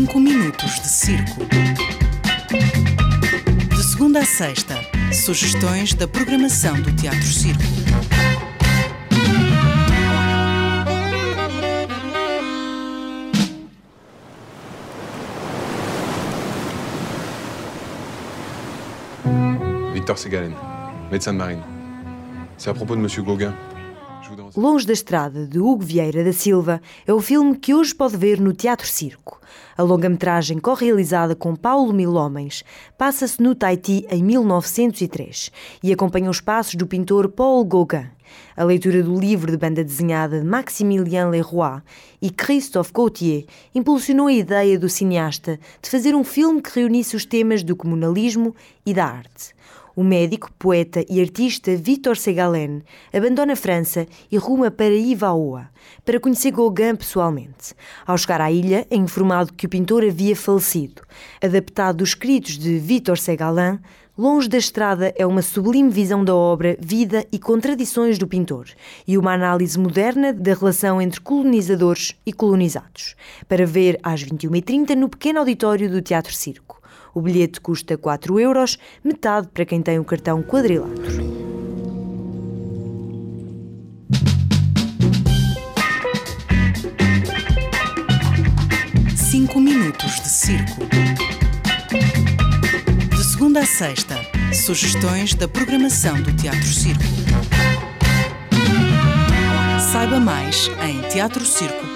Minutos de circo. De segunda a sexta, sugestões da programação do Teatro Circo. Victor Ségalen, médecin de marine. C'est à propos de Monsieur Gauguin. Longe da Estrada, de Hugo Vieira da Silva, é o filme que hoje pode ver no Teatro Circo. A longa-metragem co-realizada com Paulo Milhomens passa-se no Tahiti em 1903 e acompanha os passos do pintor Paul Gauguin. A leitura do livro de banda desenhada de Maximilien Leroy e Christophe Gautier impulsionou a ideia do cineasta de fazer um filme que reunisse os temas do comunalismo e da arte. O médico, poeta e artista Victor Ségalen abandona a França e ruma para Ivaoa, para conhecer Gauguin pessoalmente. Ao chegar à ilha, é informado que o pintor havia falecido. Adaptado dos escritos de Victor Ségalen, Longe da Estrada é uma sublime visão da obra, vida e contradições do pintor e uma análise moderna da relação entre colonizadores e colonizados. Para ver às 21h30 no pequeno auditório do Teatro Circo. O bilhete custa 4€, metade para quem tem um cartão quadrilátero. Minutos de circo. De segunda a sexta, sugestões da programação do Teatro Circo. Saiba mais em teatrocirco.pt.